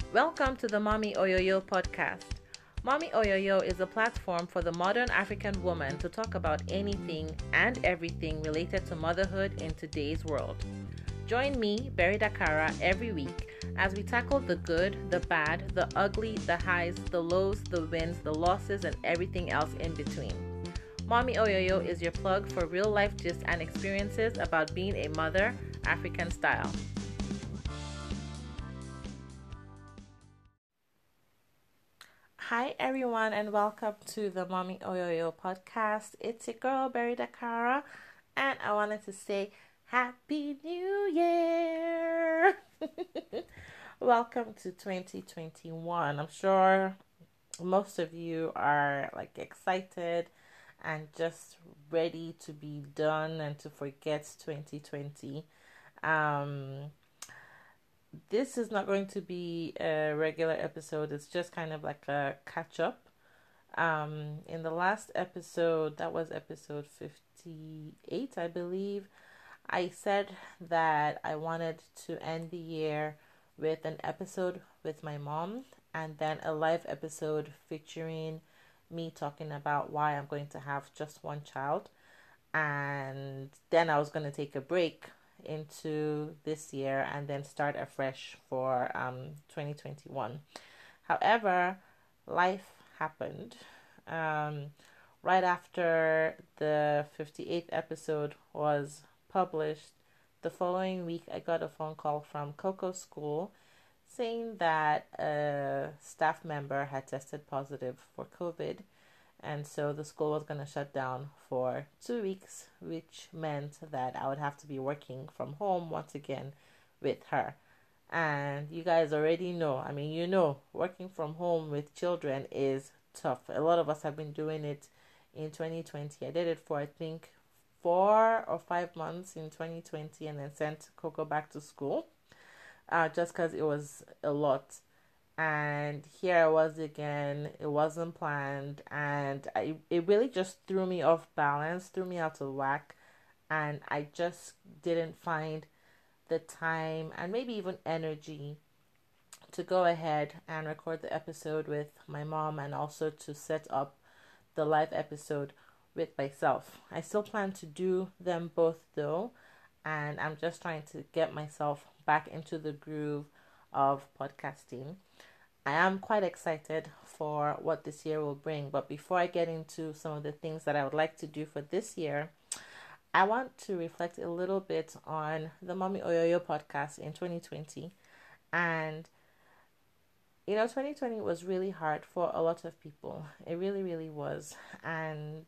Welcome to the Mommy Oyoyo podcast. Mommy Oyoyo is a platform for the modern African woman to talk about anything and everything related to motherhood in today's world. Join me, Berry Dakara, every week as we tackle the good, the bad, the ugly, the highs, the lows, the wins, the losses, and everything else in between. Mommy Oyoyo is your plug for real life gist and experiences about being a mother, African style. Hi everyone and welcome to the Mommy Oyoyo podcast. It's your girl Berry Dakara and I wanted to say Happy New Year! Welcome to 2021. I'm sure most of you are excited and just ready to be done and to forget 2020. This is not going to be a regular episode. It's just kind of like a catch up. In the last episode, that was episode 58, I believe, I said that I wanted to end the year with an episode with my mom and then a live episode featuring me talking about why I'm going to have just one child. And then I was going to take a break into this year and then start afresh for 2021. However, life happened. Right after the 58th episode was published, the following week I got a phone call from Coco School saying that a staff member had tested positive for COVID. And so the school was going to shut down for 2 weeks, which meant that I would have to be working from home once again with her. And you guys already know, working from home with children is tough. A lot of us have been doing it in 2020. I did it for, I think, 4 or 5 months in 2020 and then sent Coco back to school just because it was a lot. And here I was again. It wasn't planned, and it really just threw me off balance, threw me out of whack, and I just didn't find the time and maybe even energy to go ahead and record the episode with my mom and also to set up the live episode with myself. I still plan to do them both though, and I'm just trying to get myself back into the groove of podcasting. I am quite excited for what this year will bring, but before I get into some of the things that I would like to do for this year, I want to reflect a little bit on the Mommy Oyoyo podcast in 2020. And 2020 was really hard for a lot of people. It really, really was. And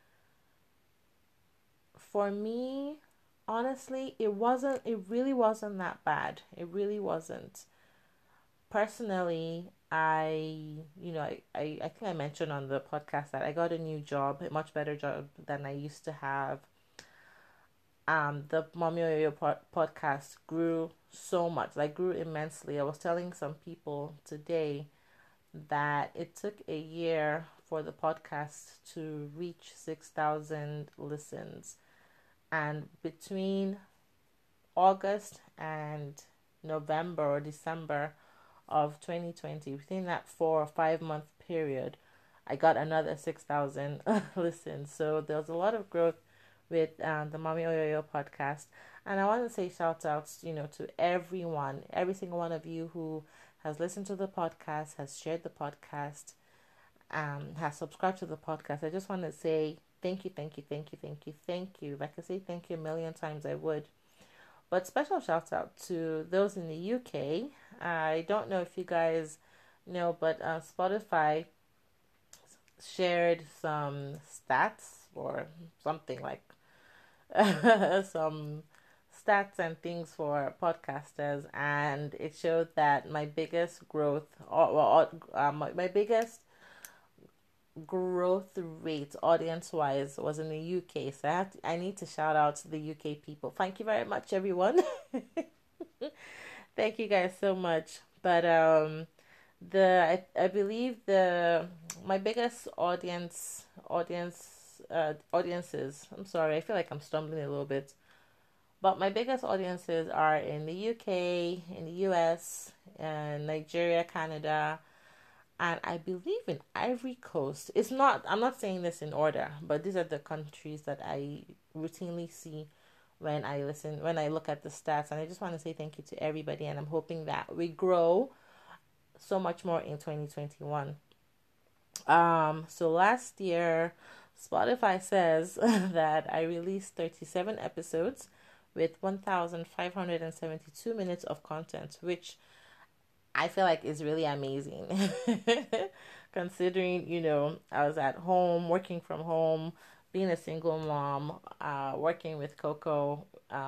for me, honestly, it really wasn't that bad. It really wasn't. Personally, I think I mentioned on the podcast that I got a new job, a much better job than I used to have. The Mommy Oyo podcast grew so much, grew immensely. I was telling some people today that it took a year for the podcast to reach 6,000 listens. And between August and November or December of 2020, within that 4 or 5 month period, I got another 6,000 listens. So there was a lot of growth with the Mommy Oyoyo podcast. And I want to say shout outs, to everyone, every single one of you who has listened to the podcast, has shared the podcast, has subscribed to the podcast. I just want to say thank you, thank you, thank you, thank you, thank you. If I could say thank you a million times, I would. But special shout out to those in the UK. I don't know if you guys know, but Spotify shared some stats or something like some stats and things for podcasters, and it showed that my biggest growth, my biggest growth rate audience wise was in the UK. So I need to shout out to the UK people. Thank you very much, everyone. Thank you guys so much. But I believe the my biggest audiences. I'm sorry, I feel like I'm stumbling a little bit. But my biggest audiences are in the UK, in the US, Nigeria, Canada, and I believe in Ivory Coast. It's not, I'm not saying this in order, but these are the countries that I routinely see when I look at the stats. And I just want to say thank you to everybody, and I'm hoping that we grow so much more in 2021. So last year, Spotify says that I released 37 episodes with 1,572 minutes of content, which I feel like is really amazing. Considering, I was at home, working from home, being a single mom, working with Coco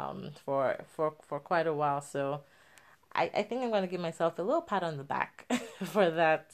for quite a while. So I think I'm going to give myself a little pat on the back for that.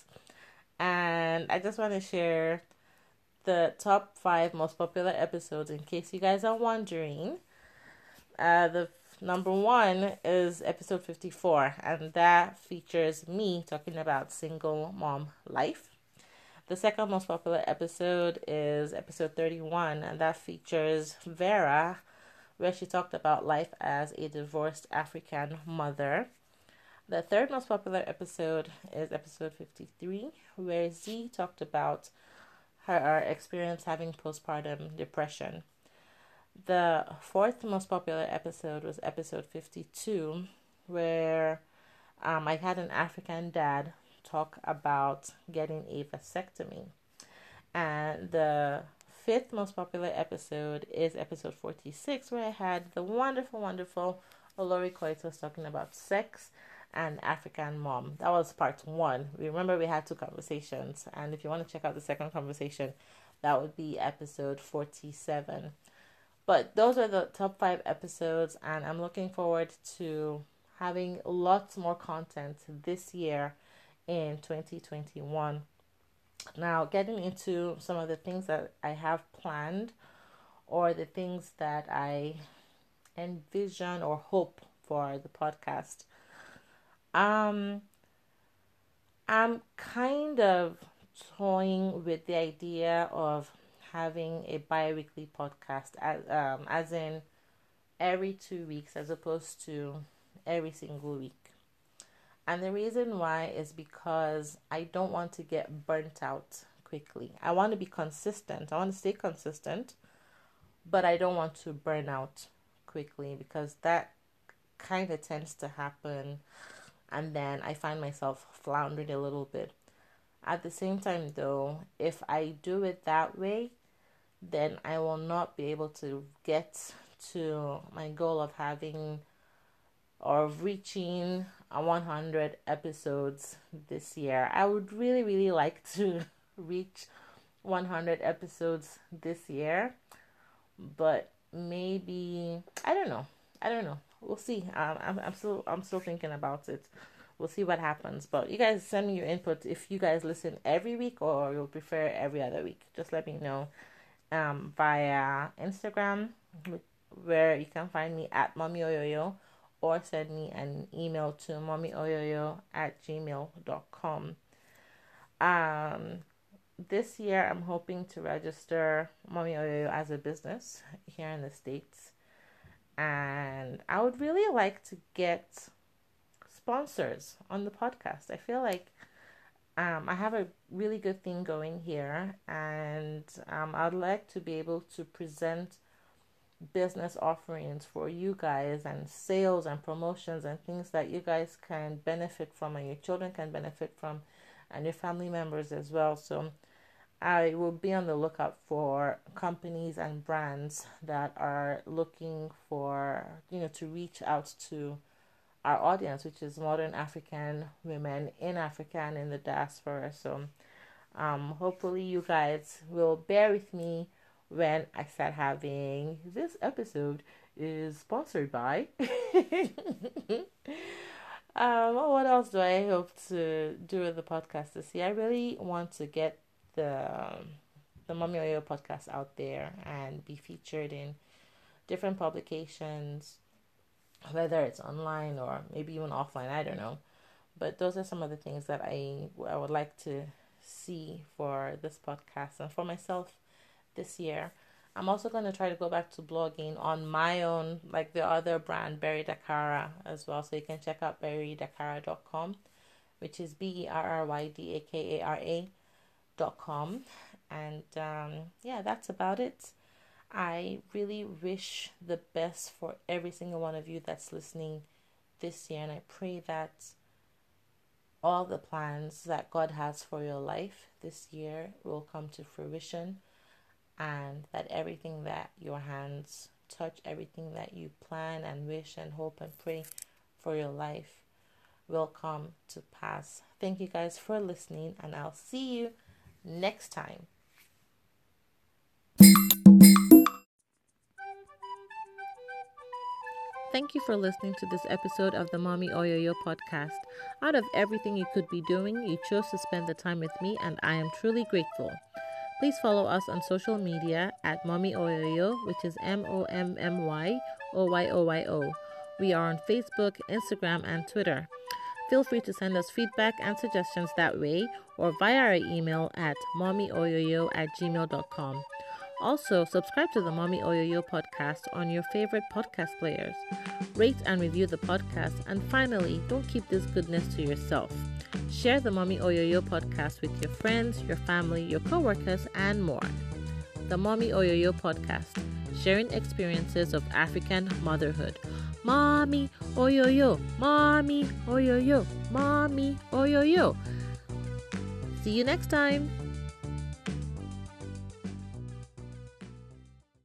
And I just want to share the top 5 most popular episodes in case you guys are wondering. The number 1 is episode 54, and that features me talking about single mom life. The second most popular episode is episode 31, and that features Vera, where she talked about life as a divorced African mother. The third most popular episode is episode 53, where Z talked about her experience having postpartum depression. The fourth most popular episode was episode 52, where I had an African dad talk about getting a vasectomy. And the fifth most popular episode is episode 46, where I had the wonderful, wonderful Olori Koitos talking about sex and African mom. That was part 1. Remember, we had 2 conversations, and if you want to check out the second conversation, that would be episode 47. But those are the top 5 episodes, and I'm looking forward to having lots more content this year in 2021. Now, getting into some of the things that I have planned, or the things that I envision or hope for the podcast. I'm kind of toying with the idea of having a bi-weekly podcast, as in every 2 weeks as opposed to every single week. And the reason why is because I don't want to get burnt out quickly. I want to be consistent. I want to stay consistent, but I don't want to burn out quickly, because that kind of tends to happen, and then I find myself floundering a little bit. At the same time, though, if I do it that way, then I will not be able to get to my goal of having or reaching 100 episodes this year. I would really, really like to reach 100 episodes this year, but maybe I don't know. We'll see. I'm still thinking about it. We'll see what happens. But you guys send me your input if you guys listen every week or you'll prefer every other week. Just let me know via Instagram, where you can find me at mommyoyoyo, or send me an email to mommyoyoyo@gmail.com. This year I'm hoping to register Mommy Oyoyo as a business here in the States. And I would really like to get sponsors on the podcast. I feel like I have a really good thing going here, and I'd like to be able to present business offerings for you guys, and sales and promotions and things that you guys can benefit from, and your children can benefit from, and your family members as well. So I will be on the lookout for companies and brands that are looking for, to reach out to our audience, which is modern African women in Africa and in the diaspora. So hopefully you guys will bear with me when I start having this episode is sponsored by. What else do I hope to do with the podcast this year? I really want to get the Mommy Oyo podcast out there and be featured in different publications, whether it's online or maybe even offline, I don't know. But those are some of the things that I would like to see for this podcast and for myself this year. I'm also going to try to go back to blogging on my own, like the other brand, Berry Dakara, as well. So you can check out berrydakara.com, which is BERRYDAKARA.com. And yeah, that's about it. I really wish the best for every single one of you that's listening this year, and I pray that all the plans that God has for your life this year will come to fruition, and that everything that your hands touch, everything that you plan and wish and hope and pray for your life will come to pass. Thank you guys for listening, and I'll see you next time. Thank you for listening to this episode of the Mommy Oyoyo podcast. Out of everything you could be doing, you chose to spend the time with me, and I am truly grateful. Please follow us on social media at Mommy Oyoyo, which is MOMMYOYOYO. We are on Facebook, Instagram, and Twitter. Feel free to send us feedback and suggestions that way, or via our email at mommyoyoyo@gmail.com. Also, subscribe to the Mommy Oyoyo podcast on your favorite podcast players. Rate and review the podcast. And finally, don't keep this goodness to yourself. Share the Mommy Oyoyo podcast with your friends, your family, your co-workers, and more. The Mommy Oyoyo podcast, sharing experiences of African motherhood. Mommy Oyoyo, Mommy Oyoyo, Mommy Oyoyo. See you next time.